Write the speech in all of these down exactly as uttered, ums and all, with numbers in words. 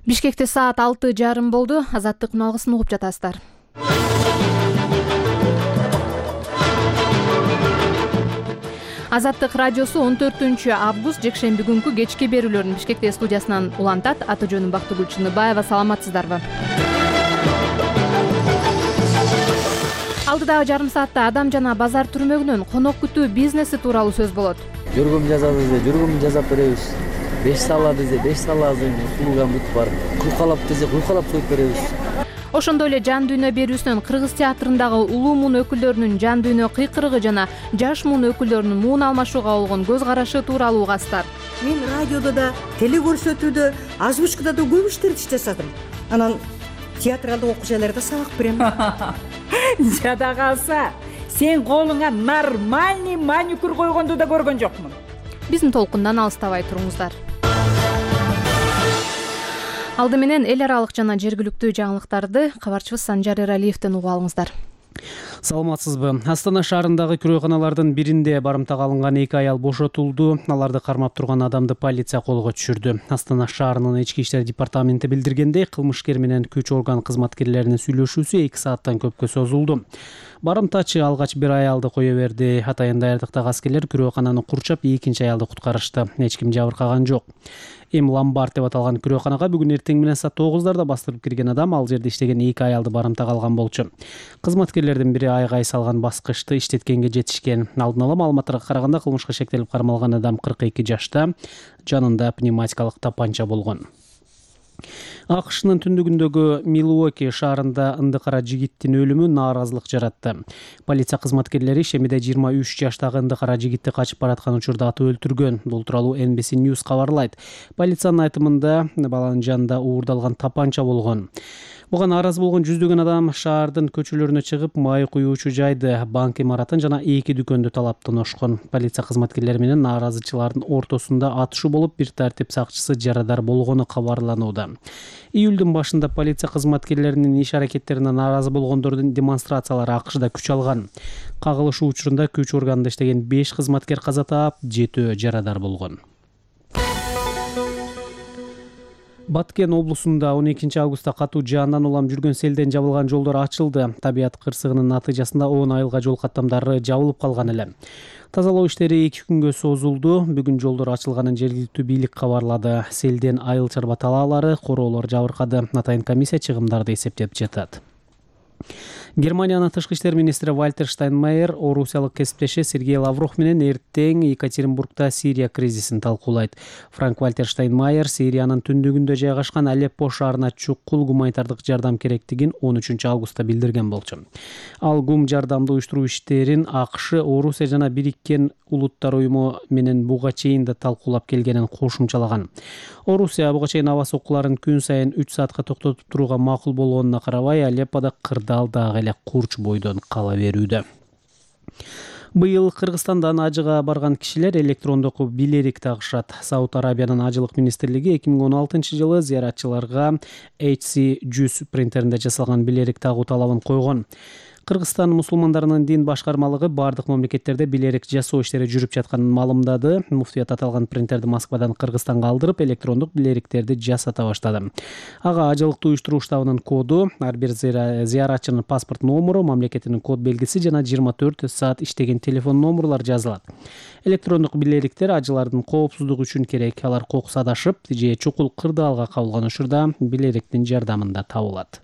Бишкекте саат алты жарым болду. Азаттыктын алгысын угуп жатасыздар. Азаттык радиосу он төртүнчү август жекшемби күнкү кечки берүүлөрүн Бишкекте студиясынан улантат. Аты жөнүм Бактыгүл Чыныбаева. Саламатсыздарбы? Алдыдагы жарым саатта адам жана базар түрмөгүнүн конок күтүү бизнеси тууралуу сөз болот. Жүргүм жазабыз де, жүргүм жазап беребиз. беш салла дезе, беш саллабыздын услугам бүт бар. Куйкалап дезе, куйкалап союп беребиз. Ошондой эле жан дүйнө берүүсүнөн Кыргыз театрындагы улуу муун өкүлдөрүнүн жан дүйнө кыйкырыгы жана жаш муун өкүлдөрүнүн муун алмашууга болгон көз карашы тууралуу угасыздар. Мен радиодо да, телекөрсөтүүдө, озвучкада да көп иштерди жасадым. Анан театралдык окуучуларга сабак берем. Жада калса, сен колуңа нормальный маникюр койгонду да көргөн жокмун. Биздин толкундан алыстабай туруңуздар. Алды менен эл аралык жана жергиликтүү жаңылыктарды кабарчыбыз Санжар Эралиевден угуп алыңыздар. Саламатсызбы? Астана шаарындагы күрөканалардын биринде барымтага алынган эки аял бошотулду. Аларды кармап турган адамды полиция колго түшүрдү. Астана шаарынын ички иштер департаменти билдиргендей, кылмышкер менен күч орган кызматкерлеринин сүйлөшүүсү эки сааттан көпкө созулду. Барымтачы алгач бир аялды кое берди. Атайын даярдыктагы аскерлер күрөкананы курчап, экинчи аялды куткарышты. Эч ким жабыркаган жок. Эм Ломбард деп аталган күрөканага бүгүн эртең менен саат тогуздарда бастырып кирген адам ал жерде иштеген эки аялды барымтага алган болчу. Кызматкерлердин бири айгай салган баскычты иштеткенге жетишкен. Алдын ала маалыматтарга караганда кылмышка шектелип кармалган адам кырк эки жашта, жанында пневматикалык тапанча болгон. АКШнын түндүгүндөгү Милуоки шаарында ындыкара жигиттин өлүмү нааразылык жаратты. Полиция кызматкерлери ишемиде жыйырма үч жаштагы ындыкара жигитти качып бараткан учурда атып өлтүргөн. Бул тууралуу Эн Би Си News кабарлайт. Полициянын айтымында баланын жанында уурдалган тапанча болгон. Буга нааразы болгон жүздөгөн адам шаардын көчөлөрүнө чыгып, май куюучу жайды, банк имаратын жана эки дүкөндү талап тоношкон. Полиция кызматкерлери менен нааразычылардын ортосунда атышуу болуп, бир тартип сакчысы жарадар болгону кабарланууда. Июлдун башында полиция кызматкерлеринин иш аракеттерине нааразы болгондордун демонстрациялары АКШда күч алган. Кагылышуу учурунда күч органында иштеген беш кызматкер каза таап, жетөө жарадар болгон. Баткен облусунда он экинчи августта катуу жаандан улам жүргөн селден жабылган жолдор ачылды. Табият кырсыгынын натыйжасында он айылга жол каттамдары жабылып калган эле. Тазалоо иштери эки күнгө созулду. Бүгүн жолдор ачылганын жергиликтүү бийлик кабарлады. Селден айыл чарба талаалары, короолор жабыркады. Атайын комиссия чыгымдарды эсептеп жатат. Германиянын тышкы иштер министри Вальтер Штайнмайер орусиялык кесиптеши Сергей Лавров менен эртең Екатеринбургда Сирия кризисин талкуулайт. Франк Вальтер Штайнмайер Сириянын түндүгүндө жайгашкан Алеппо шаарына чукул гуманитардык жардам керектигин он үчүнчү августта билдирген болчу. Ал гум жардамды уюштуруу иштерин АКШ, Орусия жана Бириккен Улуттар уюму менен буга чейин да талкуулап келгенин кошумчалаган. Орусия буга чейин аба соккуларын күн сайын үч саатка токтотуп турууга макул болгонуна карабай, Алеппода кырдаал дагы эле курч бойдон кала берүүдө. Быйыл Кыргызстандан ажыга барган кишилер электрондук билерик тагышат. Сауд Арабиянын ажылык министрлиги эки миң он алтынчы жылы зыяратчыларга эйч си жүз принтеринде жасалган билерик тагуу талабын койгон. Кыргызстан мусулмандарынын дин башкармалыгы бардык мамлекеттерде билерик жасоо иштери жүрүп жатканын маалымдады. Муфтият аталган принтерди Москвадан Кыргызстанга алдырып, электрондук билериктерди жасата баштады. Ага ажылыктуу уюштуруу штабынын коду, ар бир зыяратчынын паспорт номуру, мамлекетинин код белгиси жана жыйырма төрт саат иштеген телефон номурлар жазылат. Электрондук билериктер ажылардын коопсуздугу үчүн керек. Алар кокус адашып же чукул кырдаалга кабылган учурда билериктин жардамында табылат.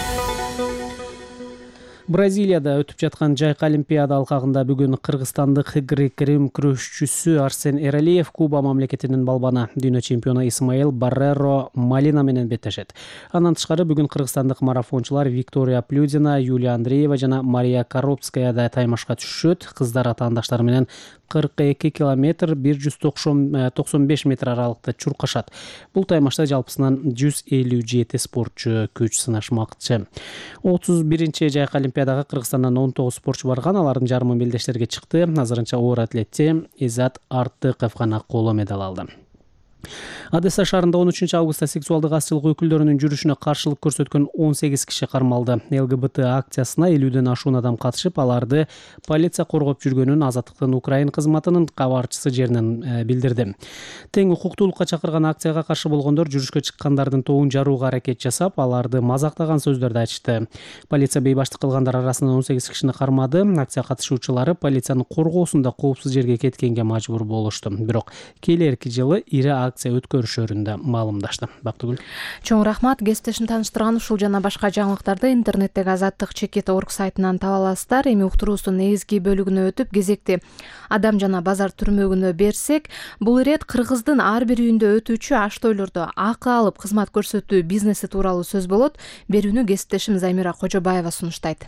Бразилияда өтүп жаткан жайкы олимпиада алкагында бүгүн кыргызстандык грек-рим күрөшчүсү Арсен Эралиев Куба мамлекетинин балбаны дүйнө чемпиону Исмаил Барреро Малина менен беттешет. Андан тышкары бүгүн кыргызстандык марафончулар Виктория Плюдина, Юлия Андреева жана Мария Коробская да таймашка түшөт. Кыздар атаандаштары менен кырк эки километр бир жүз токсон беш метр аралыкта чуркашат. Бул таймашта жалпысынан жүз элүү жети спортчу күч сынашмакчы. отуз биринчи жайкы олимпиадага Кыргызстандан он тогуз спортчу барган, алардын жарымы белдештерге чыкты. Азырынча оор атлетчи Изат Артыков гана коло медаль алды. Одесса шаарында он үчүнчү августта сексуалдык азчылык өкүлдөрүнүн жүрүшүнө каршылык көрсөткөн он сегиз киши кармалды. ЛГБТ акциясына элүүдөн ашуун адам катышып, аларды полиция коргоп жүргөнүн Азаттыктын Украин кызматынын кабарчысы жеринен билдирди. Тең укуктуулукка чакырган акцияга каршы болгондор жүрүшкө чыккандардын тобун жарууга аракет жасап, аларды мазактаган сөздөрдү айтышты. Полиция бейбаштык кылгандар арасынан он сегиз кишини кармады. Акция катышуучулары полициянын коргоосунда коопсуз жерге кеткенге мажбур болушту. Бирок келерки жылы ири акция өткөрүшөрүндө маалымдашты. Бактыгүл. Чоң рахмат. Кесиптешин тааныштырган ушул жана башка жаңылыктарды интернеттеги азаттык чекит орг сайтынан таба аласыздар. Эми уктуруубуздун негизги бөлүгүнө өтүп, кезекти адам жана базар түрмөгүнө берсек, бул ирет Кыргыздын ар бир үйүндө өтүүчү аш-тойлордо акы алып кызмат көрсөтүү бизнеси тууралуу сөз болот. Берүүнү кесиптешим Замира Кожобаева сунуштайт.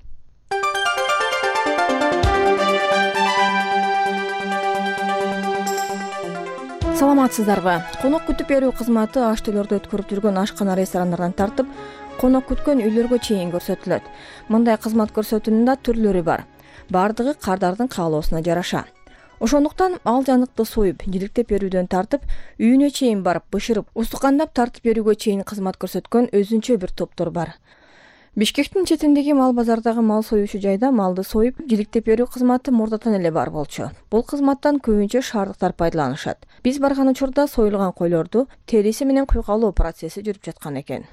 Саламатсыздарбы? Конок күтүп берүү кызматы аш-тойлордо өткөрүп жүргөн ашкана, ресторандардан тартып, конок күткөн үйлөргө чейин көрсөтүлөт. Мындай кызмат көрсөтүүнүн да түрлөрү бар. Бардыгы кардардын каалоосуна жараша. Ошондуктан ал жаныкты союп, жиликтеп берүүдөн тартып, үйүнө чейин барып, бышырып, устукандап тартып берүүгө чейин кызмат көрсөткөн өзүнчө бир топтор бар. Бишкектин четиндеги мал базардагы мал союучу жайда малды союп, жиликтеп берүү кызматы мурдатан эле бар болчу. Бул кызматтан көбүнчө шаардыктар пайдаланышат. Биз барган учурда союлган койлорду териси менен куйгалоо процесси жүрүп жаткан экен.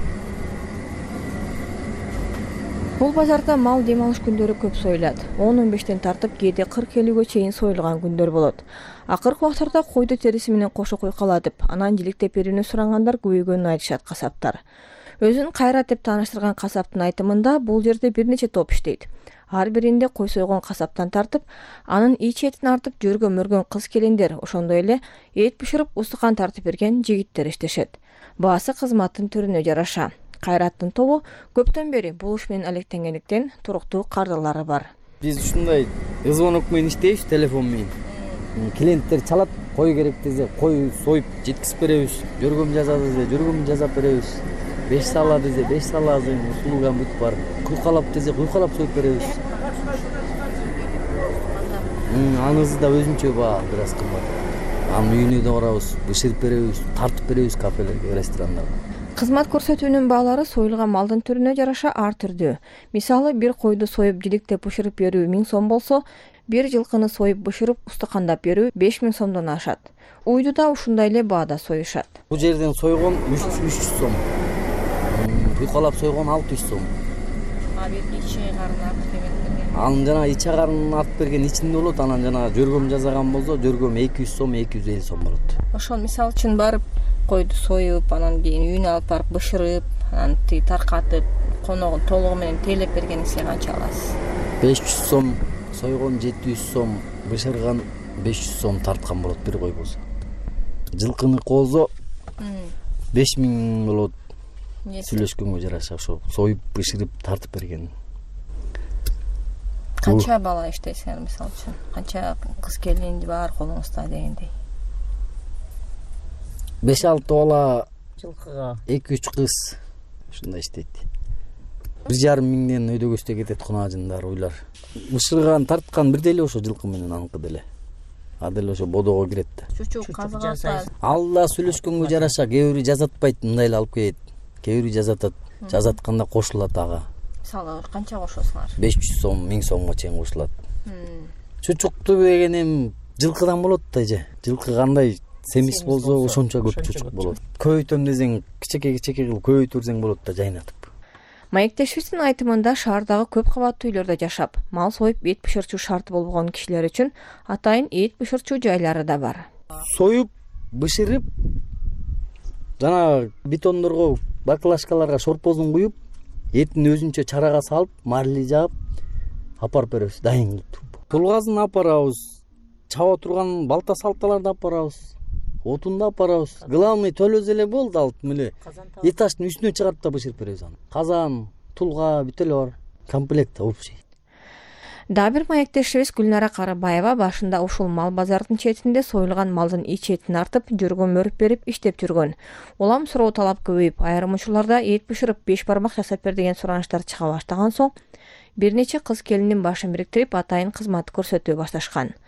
Бул базарда мал дем алыш күндөрү көп союлат. он он бештен тартып, кээде кырк элүүгө чейин союлган күндөр болот. Акыркы убактарда койду териси менен кошо куйкалатып, анан жиликтеп берүүнү сурангандар көбөйгөнүн айтышат касаптар. Өзүн Кайрат деп тааныштырган касаптын айтымында, бул жерде бир нече топ иштейт. Ар биринде кой сойгон касаптан тартып, анын ич этин артып жөргөн мөргөн кыз келиндер, ошондой эле эт бышырып устукан тартып берген жигиттер иштешет. Баасы кызматтын түрүнө жараша. Кайраттын тобу көптөн бери бул иш менен алектенгендиктен туруктуу кардылары бар. Биз ушундай звонок менен иштейбиз, телефон менен. Клиенттер чалат, кой керек десе, кой союп жеткизип беребиз. Жөргөм жазат десе, жөргөм жазап беребиз. беш сала десе, беш салазын, услугам бүт бар. Куйкалап десе, куйкалап союп беребиз. Анысы да өзүнчө баа, бир аз кымбат. Анын үйүнө да барабыз, бышырып беребиз, тартып беребиз кафелерге, ресторандарга. Кызмат көрсөтүүнүн баалары союлган малдын түрүнө жараша ар түрдүү. Мисалы, бир койду союп жиликтеп бышырып берүү миң сом болсо, бир жылкыны союп бышырып устукандап берүү беш миң сомдон ашат. Уйду да ушундай эле баада союшат. Бул жерден сойгон үч жүз сом. Куйкалап сойгон алты жүз сом. А бир ичи карын артып берген. Анын жана ичи карын артып берген ичинде болот, анан жана жөргөм жасаган болсо, жөргөм эки жүз сом, эки жүз элүү сом болот. Ошол мисалы үчүн барып койду союп, анан кийин үйүнө алып барып бышырып, анан тиги таркатып, коногун толугу менен тейлеп бергенingizге канча аласыз? беш жүз сом сойгон, жети жүз сом, бышырган беш жүз сом тарткан болот бир кой болсо. Жылкыны болсо беш миң болот. Сүйлөшкөнгө жараша ошо союп, бышырып, тартып берген. Канча бала иштейсиңер мисалы үчүн? Канча кыз келин бар колуңузда дегендей? беш алты бала жылкыга эки үч кыз ушундай иштейт. бир жарым миңден өйдө көстө кетет кунажындар, уйлар. Бышырган, тарткан бирдей эле ошо жылкы менен аныкы деле. А деле ошо бодого кирет да. Чучук казыган. Ал да сүйлөшкөнгө жараша, кээ бири жазатпайт, мындай эле алып келет. Кээ бири жазатат. Жазатканда кошулат ага. Мисалы канча кошосуңар? беш жүз сом, миң сомго чейин кошулат. Чучукту деген эми жылкыдан болот да же. Жылкы кандай семиз болсо ошончо көп чучук болот. Көбөйтөм десең, кичеке-кичеке кылып көбөйтүп берсең болот да, жайнатып. Маектешибиздин айтымында шаардагы көп кабаттуу үйлөрдө жашап, мал союп эт бышырчу шарты болгон кишилер үчүн атайын эт бышырчу жайлары да бар. Союп, бышырып, жана бетондорго, баклажкаларга шорпозун куюп, этин өзүнчө чарага салып, марли жаап, апарып беребиз, дайын кылып туруп. Тулгазын апарабыз, чаба турган балта салталарды апарабыз, отунду апарабыз. Главный төлөз эле болду, алып эле этаждын үстүнө чыгарып да бышырып беребиз аны. Казан, тулга бүт эле бар. Комплект общий. Дагы бир маектешибиз Гүлнара Карабаева башында ушул мал базардын четинде союлган малдын ич этин артып, жөргөн мөрүп берип иштеп жүргөн. Улам суроо талап көбөйүп, айрым учурларда эт бышырып беш бармак жасап бер деген сураныштар чыга баштаган соң, бир нече кыз келиндин башын бириктирип, атайын кызмат көрсөтө башташкан.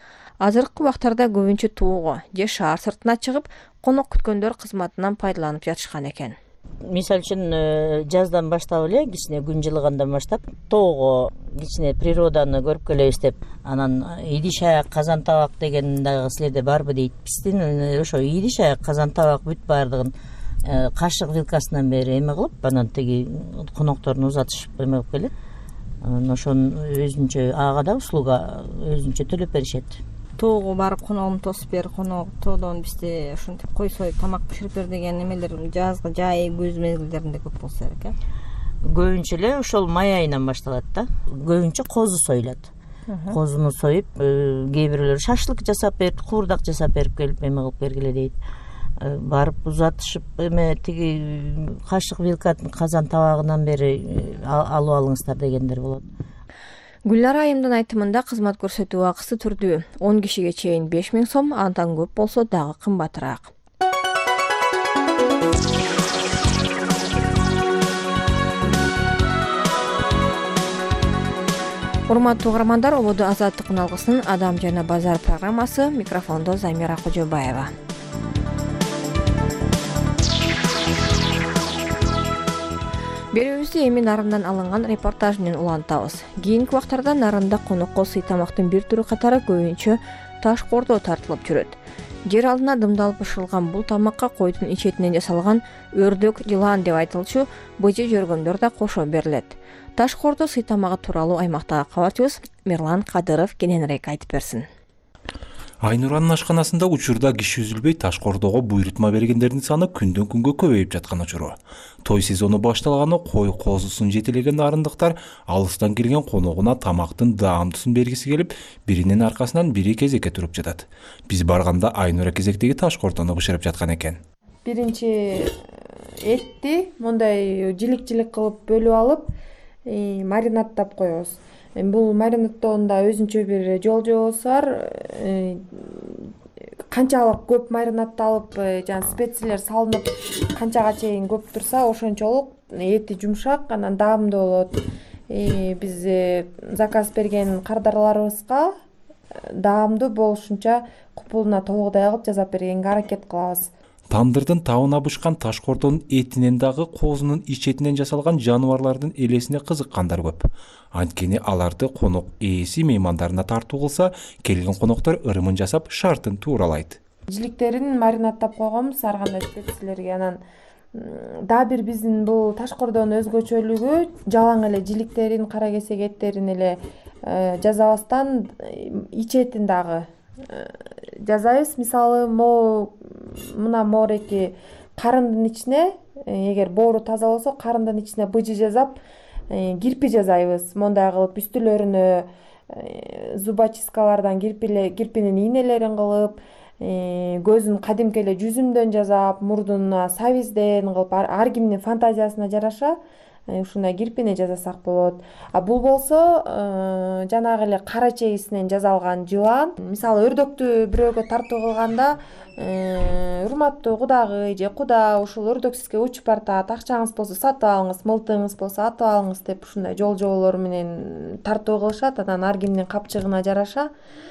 азыркы убактарда көбүнчө тоого же шаар сыртына чыгып конок күткөндөр кызматынан пайдаланып жатышкан экен. Мисалы үчүн жаздан баштап эле кичине күн жылыгандан баштап тоого кичине природаны көрүп келебиз деп, анан идиш аяк казан табак деген дагы силерде барбы дейт. Биздин ошо идиш аяк казан табак бүт баардыгын кашык вилкасынан бери эме кылып, анан тиги конокторун узатышып эме кылып келет. Анан ошону өзүнчө ага да услуга өзүнчө төлөп беришет. Тоого барып коногумду тосуп бер, конок тоодон бизде ушинтип кой союп тамак бышырып бер деген эмелер жазгы жай күз мезгилдеринде көп болсо керек э. Көбүнчө эле ошол май айынан башталат да. Көбүнчө козу союлат. Козуну союп, кээ бирлөр шашлык жасап берип, куурдак жасап берип келип эме кылып бергиле дейт. Барып узатышып эме тиги кашык вилкатын казан табагынан бери алып алыңыздар дегендер болот. Гүлнара айымдын айтымында кызмат көрсөтүү акысы түрдүү. он кишиге чейин беш миң сом, андан көп болсо дагы кымбатыраак. Урматтуу угармандар, ободо Азаттык алгысынын Адам жана базар программасы, микрофондо Замира Кожобаева. Берүүбүздү эми нарындан алынган репортаж менен улантабыз. Кийинки убактарда нарында конокко сый тамактын бир түрү катары көбүнчө таш кордоо тартылып жүрөт. Жер алдына дымдалып бышырылган бул тамакка койдун ичетинен жасалган өрдөк, жылан деп айтылчу быжы жөргөндөр да кошо берилет. Таш кордоо сый тамагы тууралуу аймактагы кабарчыбыз Мирлан Кадыров кененирээк айтып берсин. Айнуранын ашканасында учурда киши үзүлбөй таш кордоого буйрутма бергендердин саны күндөн күнгө көбөйүп жаткан учуру. Той сезону башталганы кой козусун жетелеген арындыктар алыстан келген коногуна тамактын даамдысын бергиси келип, биринин аркасынан бири кезекке туруп жатат. Биз барганда Айнура кезектеги таш кордону бышырып жаткан экен. Биринчи этти мондай жилик-жилик кылып бөлүп алып, маринадтап коебуз. Бул маринадтоонда өзүнчө бир жол жобосу бар. Канчалык көп маринадты алып, жана специялар салынып, канчага чейин көп турса, ошончолук эти жумшак, анан даамдуу болот. Биз заказ берген кардарларыбызга даамдуу болушунча купулуна толугудай кылып жасап бергенге аракет кылабыз. Тандырдын табына бышкан таш кордонун этинен дагы козунун ичетинен жасалган жаныбарлардын элесине кызыккандар көп. Анткени аларды конок ээси меймандарына тартуу кылса, келген коноктор ырымын жасап, шартын тууралайт. Жиликтерин маринадтап койгонбуз ар кандай специялерге. Анан дагы бир биздин бул таш кордоонун өзгөчөлүгү жалаң эле жиликтерин, кара кесек эттерин эле жасабастан ичетин дагы жасайбыз. Мисалы, мына моореки карындын ичине, эгер боору таза болсо, карындын ичине быжы жасап, кирпи жасайбыз. Мондай кылып үстүлөрүнө зубочисткалардан кирпинин ийнелерин кылып, көзүн кадимки эле жүзүмдөн жасап, мурдуна сабизден кылып, ар кимдин фантазиясына жараша ушундай кирпини жасасак болот. А бул болсо жанагы эле кара чегисинен жасалган жылан. Мисалы, өрдөктү бирөөгө тартуу кылганда, урматтуу кудагый же куда ушул өрдөк сизге учуп бартат, акчаңыз болсо сатып алыңыз, мылтыгыңыз болсо атып алыңыз деп ушундай жол жоболор менен тартуу кылышат. Анан ар кимдин капчыгына жараша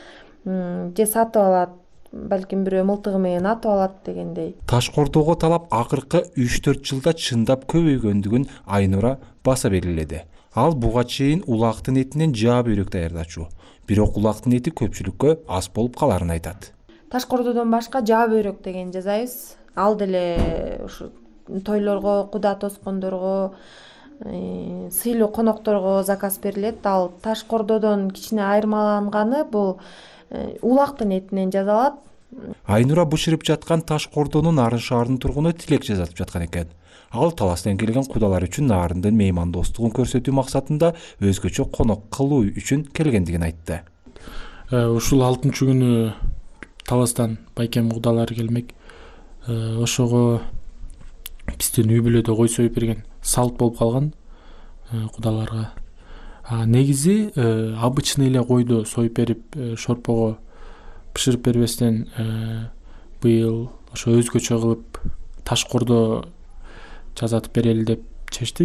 же сатып алат, балким бирөө мылтыгы менен атып алат дегендей. Таш кордоого талап акыркы үч төрт жылда чындап көбөйгөндүгүн Айнура баса белгиледи. Ал буга чейин улактын этинен жаа бөйрөк даярдачу. Бирок улактын эти көпчүлүккө аз болуп каларын айтат. Таш кордодон башка жаа бөйрөк деген жасайбыз. Ал деле ушу тойлорго, куда тоскондорго, сыйлуу конокторго заказ берилет. Ал таш кордодон кичине айырмаланганы бул улактын этинен жасалат. Айнура бышырып жаткан таш кордонун Нарын шаарынын тургуну тилек жазатып жаткан экен. Ал таластан келген кудалар үчүн нарындын меймандостугун көрсөтүү максатында өзгөчө конок кылуу үчүн келгендигин айтты. Ушул алтынчы күнү таластан байкем кудалар келмек. Ошого биздин үй бүлөдө кой союп берген салт болуп калган кудаларга. Негизи обычный эле койду союп берип, шорпого бышырып бербестен быйыл ошо өзгөчө кылып таш кордо жасатып берели деп чечтик.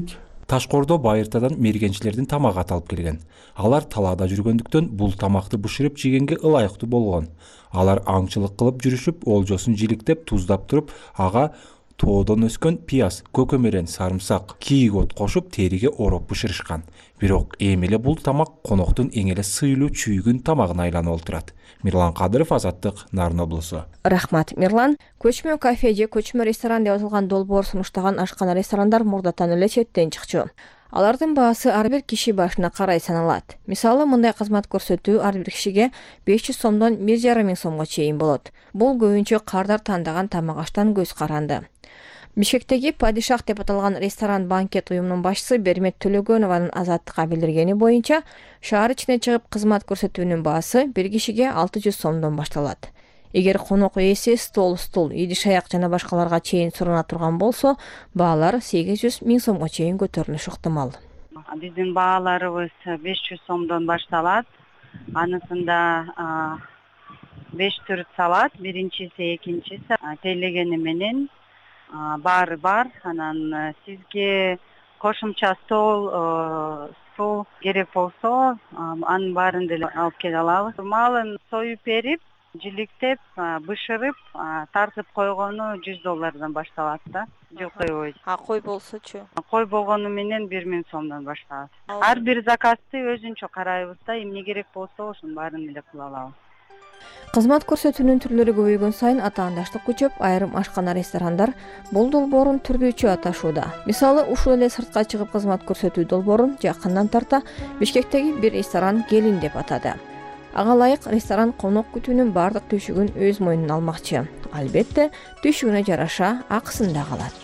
Ташкоордо Байыртадан мергенчилердин тамагы аталып келген. Алар талаада жүргөндүктөн бул тамакты бышырып жегенге ылайыктуу болгон. Алар аңчылык кылып жүрүшүп, олжосун жиликтеп, туздап туруп, ага тоодон өскөн пияз, көкөмөрөн, сарымсак, кийик от кошуп териге ороп бышырышкан. Бирок эми эле бул тамак коноктун эң эле сыйлуу чүйгүн тамагына айланып олтурат. Мирлан Кадыров, Азаттык, Нарын облусу. Рахмат, Мирлан. Көчмө кафе же көчмө ресторан деп аталган долбоор сунуштаган ашкана ресторандар мурдатан эле четтен чыкчу. Алардын баасы ар бир киши башына карай саналат. Мисалы, мындай кызмат көрсөтүү ар бир кишиге беш жүз сомдон бир жарым миң сомго чейин болот. Бул көбүнчө кардар тандаган тамак аштан көз каранды. Бишкектеги Падишах деп аталган ресторан банкет уюмунун башчысы Бермет Төлөгөнованын Азаттыкка билдиргени боюнча, шаар ичине чыгып кызмат көрсөтүүнүн баасы бир кишиге алты жүз сомдон башталат. Эгер конок ээси стол, стул, идиш аяк жана башкаларга чейин сурана турган болсо, баалар сегиз жүз миң сомго чейин көтөрүлүшү ыктымал. Биздин бааларыбыз беш жүз сомдон башталат. Анысында беш түр салат, биринчиси, экинчиси тейлегени менен баары бар. Анан сизге кошумча стол, стол керек болсо, анын баарын деле алып келе алабыз. Малын союп берип, жиликтеп, бышырып, тартып койгону жүз доллардан башталат да. Жок койбойт. А кой болсочу? Кой болгону менен бир миң сомдон башталат. Ар бир заказды өзүнчө карайбыз да, эмне керек болсо ошонун баарын эле кыла алабыз. Кызмат көрсөтүүнүн түрлөрү көбөйгөн сайын атаандаштык күчөп, айрым ашкана ресторандар бул долбоорун түрдүүчө аташууда. Мисалы, ушул эле сыртка чыгып кызмат көрсөтүү долбоорун жакындан тарта Бишкектеги бир ресторан Келин деп атады. Ага ылайык ресторан конок күтүүнүн бардык түйшүгүн өз мойнуна алмакчы. Албетте, түйшүгүнө жараша акысын да алат.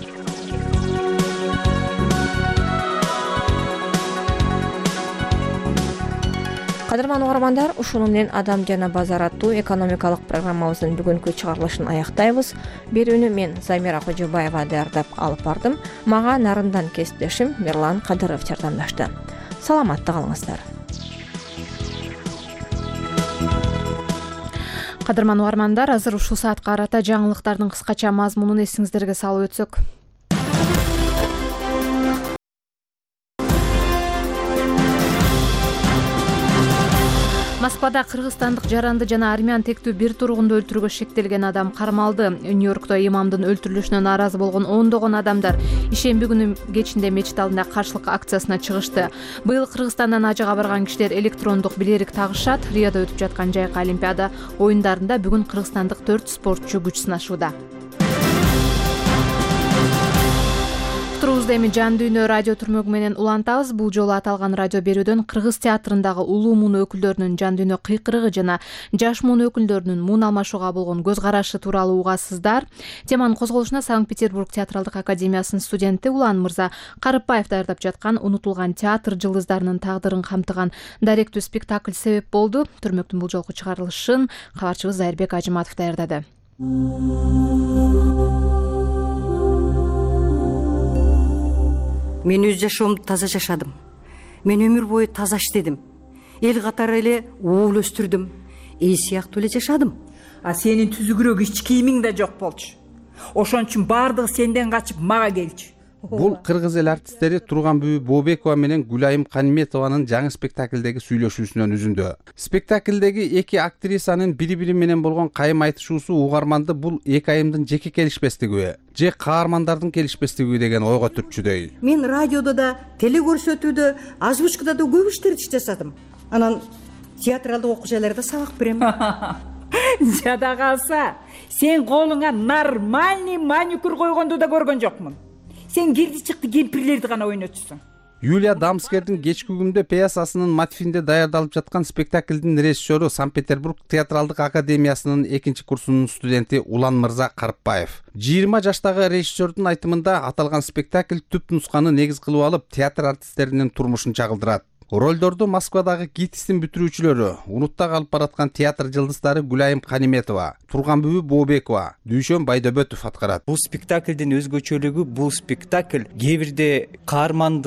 Кадырман угармандар, ушуну менен Адам жана базар аттуу экономикалык программабыздын бүгүнкү чыгарылышын аяктайбыз. Берүүнү мен Замира Кожобаева даярдап алып бардым. Мага Нарындан кесиптешим Мирлан Кадыров жардамдашты. Саламатта калыңыздар. Кадырман угармандар, азыр ушул саатка карата жаңылыктардын кыскача мазмунун эсиңиздерге салып өтсөк. Москвада кыргызстандык жаранды жана армян тектүү бир тургунду өлтүрүүгө шектелген адам кармалды. Нью-Йоркто имамдын өлтүрүлүшүнө нааразы болгон ондогон адамдар ишемби күнү кечинде мечит алдында каршылык акциясына чыгышты. Быйыл Кыргызстандан ажыга барган кишилер электрондук билерик тагышат. Риодо өтүп жаткан жайкы Олимпиада оюндарында бүгүн кыргызстандык төрт спортчу күч сынашууда. Турубузду эми жан дүйнө радио түрмөгү менен улантабыз. Бул жолу аталган радио берүүдөн Кыргыз театрындагы улуу муун өкүлдөрүнүн жан дүйнө кыйкырыгы жана жаш муун өкүлдөрүнүн муун алмашууга болгон көз карашы тууралуу угасыздар. Теманын козголушуна Санкт-Петербург театралдык академиясынын студенти Улан Мырза Карыпбаев даярдап жаткан унутулган театр жылдыздарынын тагдырын камтыган даректүү спектакль себеп болду. Түрмөктүн бул жолку чыгарылышын кабарчыбыз Айырбек Ажыматов даярдады. Мен өз жашоомду таза жашадым. Мен өмүр бою таза иштедим. Эл катары эле уул өстүрдүм. Эй сыяктуу эле жашадым. А сенин түзүгүрөөк ич кийимиң да жок болчу. Ошон үчүн баардыгы сенден качып мага келчү. Бул кыргыз эл артисттери Турганбүбү Бообекова менен Гүлайым Каниметованын жаңы спектаклдеги сүйлөшүүсүнөн үзүндү. Спектаклдеги эки актрисанын бири-бири менен болгон кайым айтышуусу угарманды бул эки айымдын жеке келишпестиги же каармандардын келишпестиги деген ойго түртчүдөй. Мен радиодо да, теле көрсөтүүдө, озвучкада да көп иштерди жасадым. Анан театралдык окуу жайларда сабак берем. Жада калса, сен колуңа нормальный маникюр койгонду да көргөн жокмун. Сен кирди чыкты кемпирлерди гана ойнотчусуң. Юлия Дамскердин кечки күндө пьесасынын мотивинде даярдалып жаткан спектаклдин режиссеру Санкт-Петербург театралдык академиясынын экинчи курсунун студенти Улан Мырза Карыпбаев. жыйырма жаштагы режиссердун айтымында аталган спектакль түп нусканы негиз кылып алып, театр артисттеринин турмушун чагылдырат. Ролдорду Москвадагы ГИТИСтин бүтүрүүчүлөрү, унутта калып бараткан театр жылдыздары Гүлайым Каниметова, Турганбүбү Бообекова, Дүйшөн Байдөбөтов аткарат. Бул спектаклдин өзгөчөлүгү, бул спектакль кээ бирде каармандын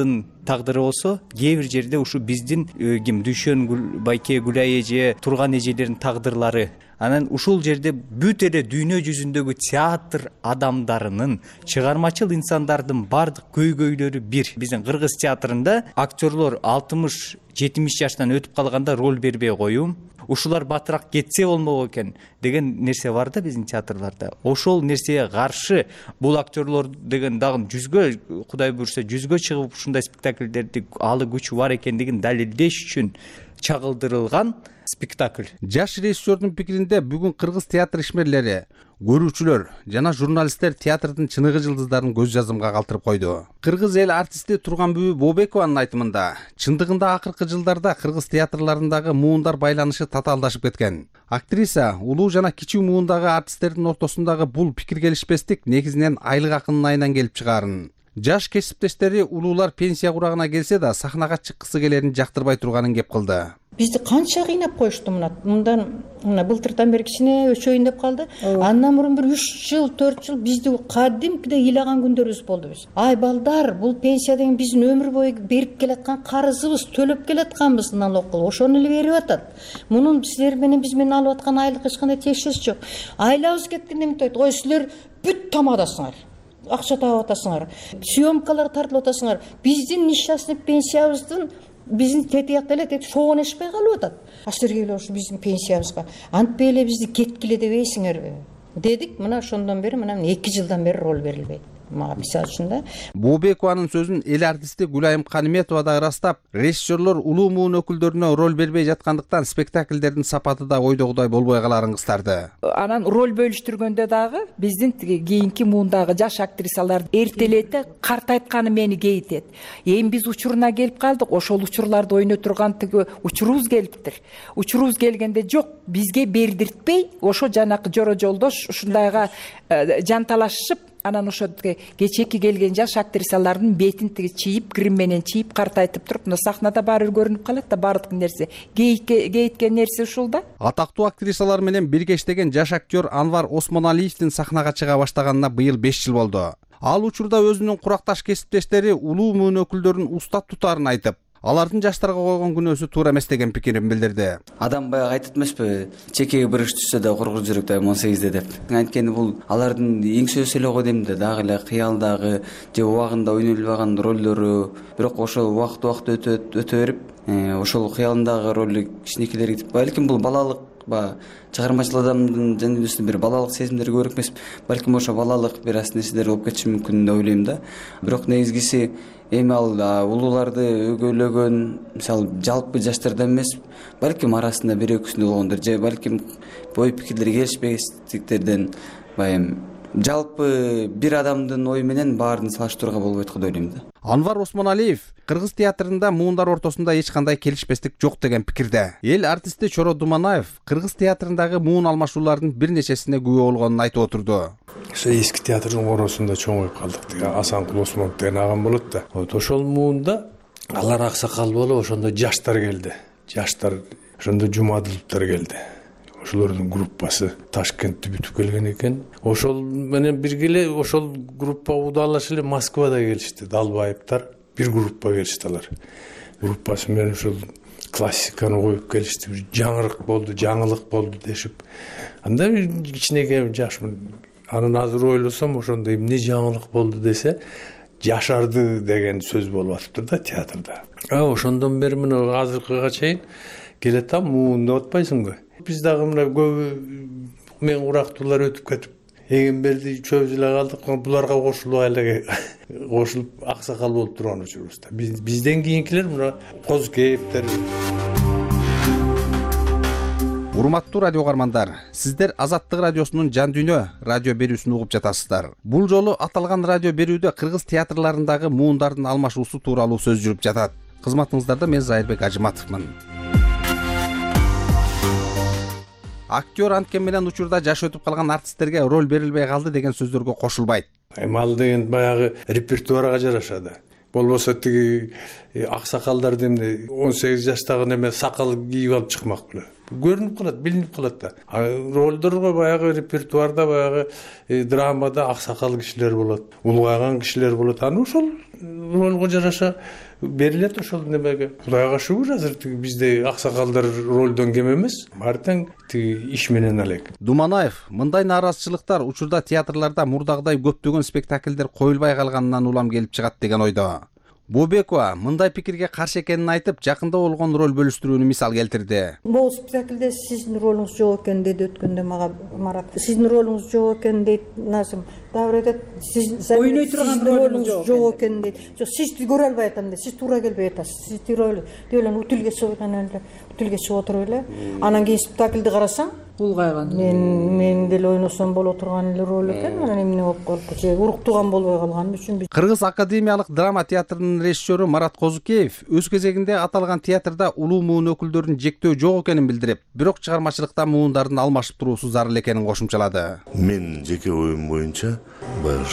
тагдыры болсо, кээ бир жерде ушу биздин ким Дүйшөн Байке, Гүлай эже, Турган эжелердин тагдырлары. Анан ушул жерде бүт эле дүйнө жүзүндөгү театр адамдарынын, чыгармачыл инсандардын бардык көйгөйлөрү бир. Биздин кыргыз театрында актерлор алтымыш жетимиш жаштан өтүп калганда роль бербей коюм, ушулар батыраак кетсе болмок экен деген нерсе бар да биздин театрларда. Ошол нерсеге каршы бул актерлор деген дагы жүзгө, Кудай буйрса, жүзгө чыгып ушундай спектакльдерди алы күчү бар экендигин далилдеш үчүн чагылдырылган спектакль. Жаш режиссердун пикиринде бүгүн кыргыз театр ишмерлери, көрүүчүлөр жана журналисттер театрдын чыныгы жылдыздарын көз жазымга калтырып койду. Кыргыз эл артисти Турганбүбү Бообекованын айтымында, чындыгында акыркы жылдарда кыргыз театрларындагы муундар байланышы татаалдашып кеткен. Актриса улуу жана кичүү муундагы артисттердин ортосундагы бул пикир келишпестик негизинен айлык акынын айынан келип чыгарын. Жаш кесиптештери улуулар пенсия курагына келсе да сахнага чыккысы келерин жактырбай турганын кеп кылды. Бизди канча кыйнап коюшту мына. Мындан мына былтыртан бери кичине өчөйүн деп калды. Андан мурун бир үч жыл, төрт жыл бизди кадимкидей ыйлаган күндөрүбүз болду биз. Ай балдар, бул пенсия деген биздин өмүр бою берип келаткан карызыбыз, төлөп келатканбыз налог кылып. Ошону эле берип атат. Мунун силер менен биз менен алып аткан айлык эч кандай тиешеси жок. Айлабыз кеткенде эмне дейт? Ой, силер бүт тамадасыңар. Акча таап атасыңар. Съемкалар тартылып атасыңар. Биздин несчастный пенсиябыздын биздин тетиякта эле тек шоонешпей калып атат. А силерге эле ушу биздин пенсиябызга антпей эле бизди кеткиле дебейсиңерби дедик. Мына ошондон бери мына эки жылдан бери роль берилбейт. Мага мисалы үчүн да. Бообекованын сөзүн эл артисти Гүлайым Каниметова да ырастап, режиссерлор улуу муун өкүлдөрүнө роль бербей жаткандыктан спектакльдердин сапаты да ойдогудай болбой каларын кыстарды. Анан роль бөлүштүргөндө дагы биздин кийинки муундагы жаш актрисалар эртелете картайтканы мени кейитет. Эми биз учуруна келип калдык, ошол учурларды ойноо турган тиги учурубуз келиптир. Учурубуз келгенде жок, бизге бердиртпей, ошо жанакы жоро жолдош ушундайга жанталашып, анан ошо кечеки келген жаш актрисалардын бетин тиги чийип, грим менен чийип, картайтып туруп, мына сахнада баары көрүнүп калат да, баардык нерсе. Кейиткен нерсе ушул да. Атактуу актрисалар менен бирге иштеген жаш актер Анвар Осмоналиевдин сахнага чыга баштаганына быйыл беш жыл болду. Ал учурда өзүнүн куракташ кесиптештери улуу муун өкүлдөрүн устат тутаарын айтып, алардын жаштарга койгон күнөөсү туура эмес деген пикирин билдирди. Адам баягы айтат эмеспи, чекеге бір іш түшсө да кургуз жүрөк да он сегизде деп. Анткени бул алардын эң сөзсү эле го дейм да, дагы эле кыялдагы же убагында ойнолбаган ролдору, бирок ошол убакыт убакыт өтө өтө берип, ошол кыялындагы роль кичинекейлер кетип, балким бул балалык ба чыгармачыл адамдын жандүнүсүндө бир балалык сезимдер көбүрөөк эмес, балким ошо балалык бир аз нерселер болуп кетиши мүмкүн деп ойлойм да. Бирок негизгиси эми ал улууларды өгөйлөгөн, мисалы жалпы жаштардан эмес, балким арасында бир экөөсүндө болгондор же балким ой пикирлери келишпестиктерден, баягы жалпы бир адамдын ою менен баарын салыштырууга болбойт го деп ойлойм да. Анвар Осмоналиев кыргыз театрында муундар ортосунда эч кандай келишпестик жок деген пикирде. Эл артисти Чоро Думанаев кыргыз театрындагы муун алмашуулардын бир нечесине күбө болгонун айтып отурду. Ошо эски театрдын коросунда чоңоюп калдык деген Асанкул Осмонов деген агам болот да. Вот ошол муунда алар аксакал болуп, ошондо жаштар келди. Жаштар, ошондо Жумадыловдор келди. Ошолордун группасы Ташкентти бүтүп келген экен. Ошол менен биргеле ошол группа удалаш эле Москвада келишти. Далбаевдер бир группа келишти алар. Группасы менен ошол классиканы коюп келишти. Жаңырык болду, жаңылык болду дешип. Анда кичинекей жашмын. Анын азыр ойлосом, ошондо эмне жаңылык болду десе, жашарды деген сөз болуп атыптыр да театрда. А ошондон бери мына азыркыга чейин келетам, муун деп атпайсыңбы? Биз дагы мына көбү мен урактуулар өтүп кетип, Эгемберди чөп эле калдык, буларга кошулуп эле кошулуп аксакал болуп турган учурубузда. Бизден кийинкилер мына Козкеевдер. Урматтуу радио каармандар, сиздер Азаттык радиосунун Жан дүйнө радио берүүсүн угуп жатасыздар. Бул жолу аталган радио берүүдө кыргыз театрларындагы муундардын алмашуусу тууралуу сөз жүрүп жатат. Кызматыңыздарда мен Зайырбек Ажыматовмун. Актер анткен менен учурда жаш өтүп калган артисттерге роль берилбей калды деген сөздөргө кошулбайт. Мал деген баягы репертуарга жарашады. Болбосо тиги аксакалдар демде он сегиз жаштагы неме сакал кийип алып чыкмак беле. көрүнүп калат, билинип калат да. Ролдорго баягы репертуарда, баягы драмада аксакал кишилер болот, улгайган кишилер болот. Аны ошол ролго жараша берилет ошол немеге. Кудайга шүгүр, азыр бизде аксакалдар ролдон кем эмес. Баары тең тиги иш менен алек. Думанаев мындай нааразычылыктар учурда театрларда мурдагыдай көптөгөн спектакльдер коюлбай калганынан улам келип чыгат деген ойдо. Бобекова мындай пикирге каршы экенин айтып, жакында болгон роль бөлүштүрүүнү мисал келтирди. Могу спектакльде сиздин ролуңуз жок экен деди өткөндө мага Марат. Сиздин ролуңуз жок экен дейт Назым. Дагы айтат, сиз ойной турган ролуңуз жок экен дейт. Жок, сиз көрө албай атам дейт. Сиз туура келбей атасыз. Сиз туура эле. Деп эле утилге чыгып эле, утилге чыгып отуруп эле. Анан кийин спектакльди карасаң, улгайган. Мен мен деле ойносом боло турган эле роль экен. Анан эмне болуп калыпты? Же уруктуган болбой калган үчүн. Кыргыз академиялык драма театрынын режиссеру Марат Козукеев өз кезегинде аталган театрда улуу муун өкүлдөрүн жектөө жок экенин билдирип, бирок чыгармачылыкта муундардын алмашып туруусу зарыл экенин кошумчалады. Мен жеке оюм боюнча баягы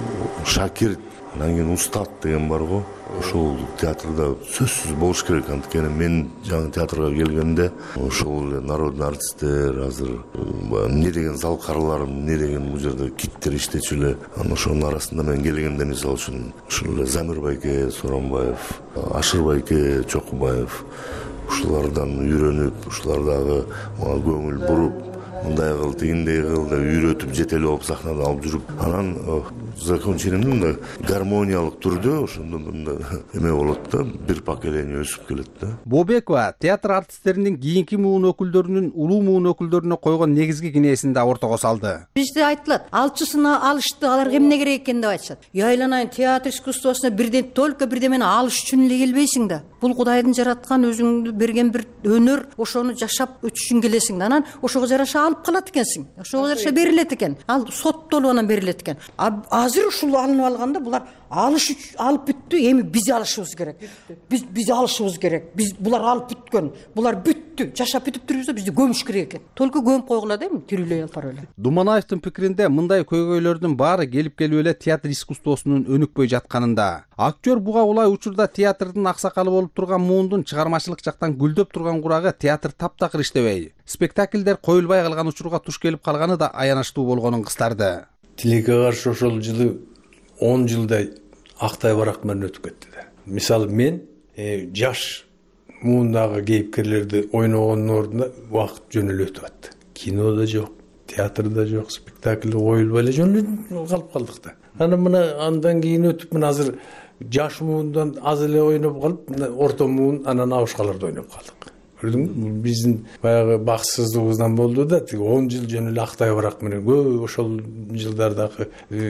шакирт, анан кийин устат деген бар го. Ошол театрда сөзсүз болуш керек. Анткени мен жаңы театрга келгенде ошол эле народный артисттер, азыр эмне деген залкарлар, эмне деген бул жерде киттер иштечү эле. Анан ошонун арасында мен келгенде мисалы үчүн ушул эле Замир байке Соронбаев, Ашыр байке Чокубаев ушулардан үйрөнүп, ушулар дагы мага көңүл буруп, мындай кыл, тигиндей кыл деп үйрөтүп жетелеп алып сахнада алып жүрүп, анан закончениемде мындай гармониялык түрдө ошондо мындай эме болот да, бир поколение өсүп келет да. Бобекова театр артисттеринин кийинки муун өкүлдөрүнүн улуу муун өкүлдөрүнө койгон негизги кинесин да ортого салды. Бизде айтылат, алчысына алышты, аларга эмне керек экен деп айтышат. Я айланайын, театр искусствосуна бирден только бирдемени алыш үчүн эле келбейсиң да. Бул Кудайдын жараткан, өзүңдү берген бир өнөр, ошону жашап өтүш үчүн келесиң да. Анан ошого жараша алып калат экенсиң. Ошого жараша берилет экен. Ал соттолуп анан берилет экен. Азыр ушул алынып алганда булар алыш алып бүттү, эми биз алышыбыз керек. Биз биз алышыбыз керек. Биз булар алып бүткөн. Булар бүттү. Жашап бүтүп турбуз да, бизди көмүш керек экен. Только көмүп койгула дейм, тирүүлөй алпар эле. Думанаевдин пикиринде мындай көйгөйлөрдүн баары келип келип эле театр искусствосунун өнүкпөй жатканында. Актер буга улай учурда театрдын аксакалы болуп турган муундун чыгармачылык жактан гүлдөп турган курагы театр таптакыр иштебей, спектакльдер коюлбай калган учурга туш келип калганы да аянычтуу болгонун кыстарды. Тилекке каршы ошол жылы он жылдай Актай барак менен өтүп кетти да. Мисалы мен жаш муундагы кейипкерлерди ойногондун ордуна убакыт жөн эле өтүп атты. Кинода жок, театрда жок, спектакль коюлбай эле жөн эле калып калдык да. Анан мына андан кийин өтүп мына азыр жаш муундан аз эле ойноп калып, мына орто муун анан абышкаларда ойноп калдык. Көрдүңбү? Биздин баягы бакытсыздыгыбыздан болду да, тиги он жыл жөн эле Актай барак менен көп ошол жылдардагы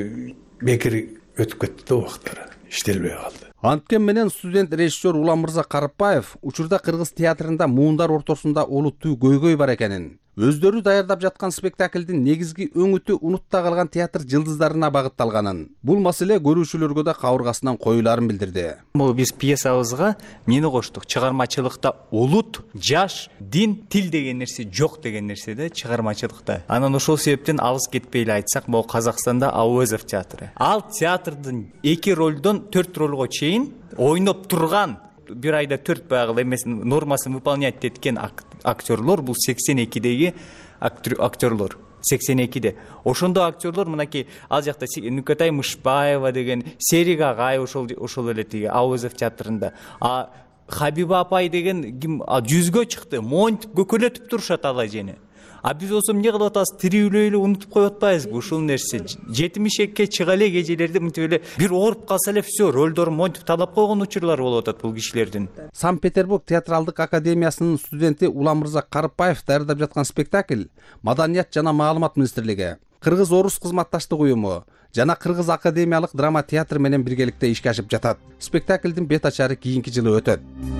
бекер өтүп кетти да убактары. Иштелбей калды. Анткен менен студент режиссер Уламырза Карыпбаев учурда кыргыз театрында муундар ортосунда олуттуу көйгөй бар экенин, өздөрү даярдап жаткан спектакльдин негизги өңүтү унутта калган театр жылдыздарына багытталганын, бул маселе көрүүчүлөргө да кабыргасынан коюларын билдирди. Могу биз пьесабызга эмнени коштук? Чыгармачылыкта улут, жаш, дин, тил деген нерсе жок деген нерсе да чыгармачылыкта. Анан ошол себептен алыс кетпей эле айтсак, могу Казакстанда Ауэзов театры. Ал театрдын эки ролдон төрт ролго чейин ойноп турган, бир айда төрт баягы эмесин нормасын выполнять эткен актерлор, бул сексен экидеги актерлор. сексен экиде. Ошондо актерлор мынакей ал жакта Нүкөтай Мышбаева деген, Серик агай ошол ошол эле тиги Ауэзов театрында. А Хабиба апай деген ким жүзгө чыкты, монтип көкөлөтүп турушат ал эжени. А биз болсо эмне кылып атабыз? Тирүүлөй эле унутуп коюп атпайбызбы ушул нерсе? жетимишекке чыга эле эжелерди мынтип эле бир ооруп калса эле все, ролдор монтип талап койгон учурлар болуп атат бул кишилердин. Санкт-Петербург театралдык академиясынын студенти Уламырза Карыпбаев даярдап жаткан спектакль Маданият жана маалымат министрлиги, Кыргыз Орус кызматташтык уюму жана Кыргыз академиялык драма театр менен биргеликте ишке ашып жатат. Спектаклдин бет ачары кийинки жылы өтөт.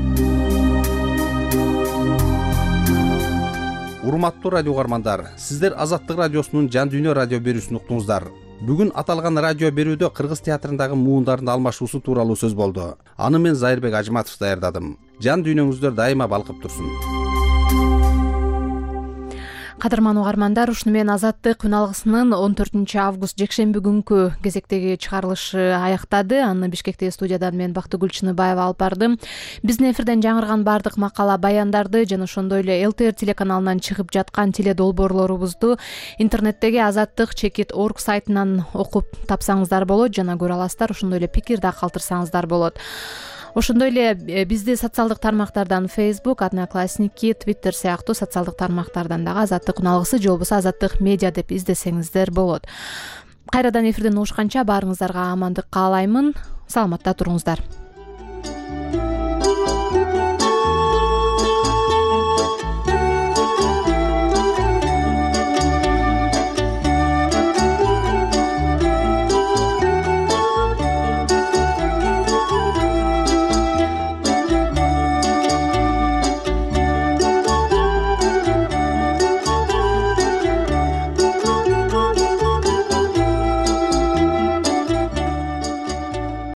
Урматтуу радио угармандар, сиздер Азаттык радиосунун Жан Дүйнө радио берүүсүн уктуңуздар. Бүгүн аталган радио берүүдө Кыргыз театрындагы муундардын алмашуусу тууралуу сөз болду. Аны мен Зайырбек Ажматов даярдадым. Жан дүйнөңүздөр дайыма балкып турсун. Кадырман угармандар, ушуну менен Азаттык үн алгысынын он төртүнчү август жекшемби күнкү кезектеги чыгарылышы аяктады. Аны Бишкектеги студиядан мен Бактыгүл Чыныбаева алып бардым. Биздин эфирден жаңырган баардык макала, баяндарды жана ошондой эле ЛТР телеканалынан чыгып жаткан теле долбоорлорубузду интернеттеги азаттык чекит орг сайтынан окуп тапсаңыздар болот жана көрө аласыздар. Ошондой эле пикир да калтырсаңыздар болот. Ошондой эле бизди социалдык тармактардан Facebook, Одноклассники, Twitter сыяктуу социалдык тармактардан дагы Азаттык үн алгысы же болбосо Азаттык медиа деп издесеңиздер болот. Кайрадан эфирден угушканча баарыңыздарга амандык каалаймын. Саламатта туруңуздар.